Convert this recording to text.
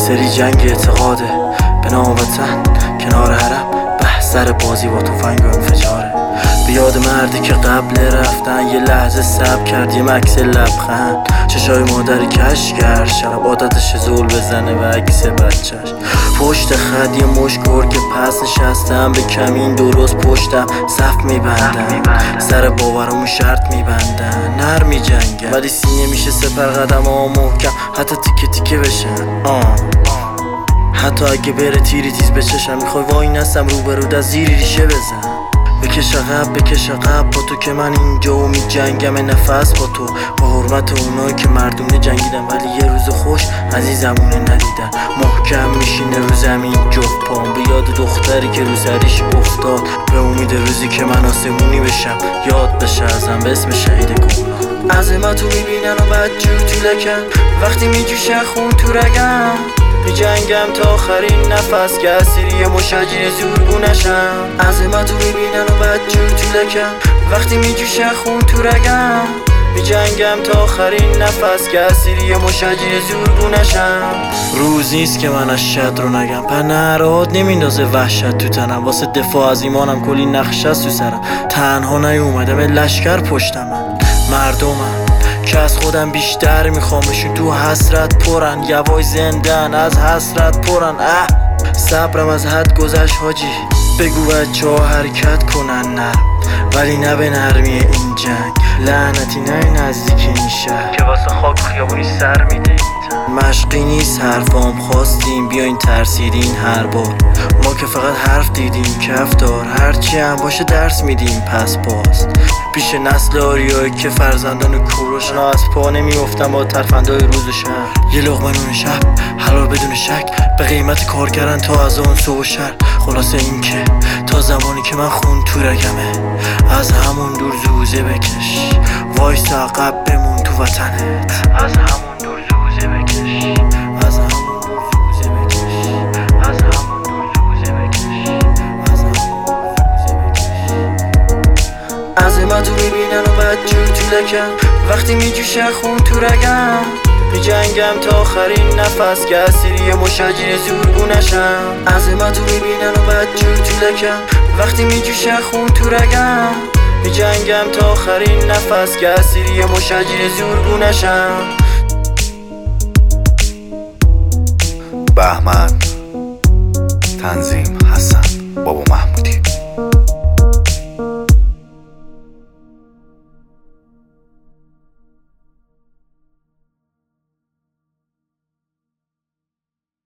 سری جنگ اعتقاده به نام وطن کنار حرم، بحثر بازی با تفنگ و انفجاره. به یاد مردی که قبل رفتن یه لحظه صبر کرد، یه مکس لبخند، چشای مادری کش کرد، شب عادتش زول بزنه و عکس بچهش. پشت خط یه مشت گرگ پس نشستم، به کمین درست پشتم صف میبندن، سر باورمو شرط میبندن، نر میجنگن ولی سینه میشه سپر قدم ها محکم، حتی تیکه تیکه بشن. حتی اگه بره تیری تیز بچشم، میخوای وای نستم روبرود از زیری ریشه بزن. بکش عقب با تو که من اینجا و می جنگم نفس با تو، با حرمت اونایی که مردونه جنگیدن ولی یه روز خوش عزیزمونه ندیدن. محکم میشینه رو زمین جفت پام، به یاد دختری که رو سریش افتاد، به امید روزی که من آسمونی بشم، یاد بشه ازم به اسم شهید گمنام. عظمتو میبینن و بدجور تو لکن، وقتی میجوشه خون تو رگم، می جنگم تا آخرین نفس که اسیری مشاجره زورگونشم. عظمتو میبینن و بدجور تو لکن، وقتی میجوشه خون تو رگم، می جنگم تا آخرین نفس که اسیری مشاجره زورگونشم. روز نیست که من از شد رو نگم، پنهرات نمیندازه وحشت تو تنم، واسه دفاع از ایمانم کلی نقش است تو سرم. تنها نیومدم لشکر پشتمم، مردمم که از خودم بیشتر میخوامشون، تو حسرت پرن، یوای زندن از حسرت پرن. صبرم از حد گذشت حاجی، بگو بچه ها حرکت کنن نرم، ولی نه به نرمی این جنگ، لعنتی نه نزدیک این شهر که واسه خاک خیابونی سر میده. مشقی نیست حرفام، خواستیم بیاین ترسیدین هر بار، ما که فقط حرف دیدیم کف دار، هرچی هم باشه درس میدیم پس باز. پیش نسل آریایی که فرزندان کوروشن از پا نمیافتن با ترفندای روز و شهر. یه لقمه نون شب حلال بدون شک، به قیمت کار کردن تا از اون صبح و شهر. خلاصه این که تا زمانی که من خون تو رگمه، از همون دور زوزه بکش، وایس عقب بمون تو وطنت، از همون دور زوزه بکش، از همون دور زوزه بکش، از همون دور زوزه بکش، از همون دور زوزه بکش. عظمتو میبینن و بدجور تو لکن، وقتی میجوشه خون تو رگم، می جنگم تا آخرین نفس که اسیری مشاجره زورگونشم. عظمتو میبینن و بدجور تو لکن، وقتی میجوشه خون تو رگم، می جنگم تا آخرین نفس که اسیری مشاجره زورگونشم. بهمن، تنظیم حسن، بابا محمودی.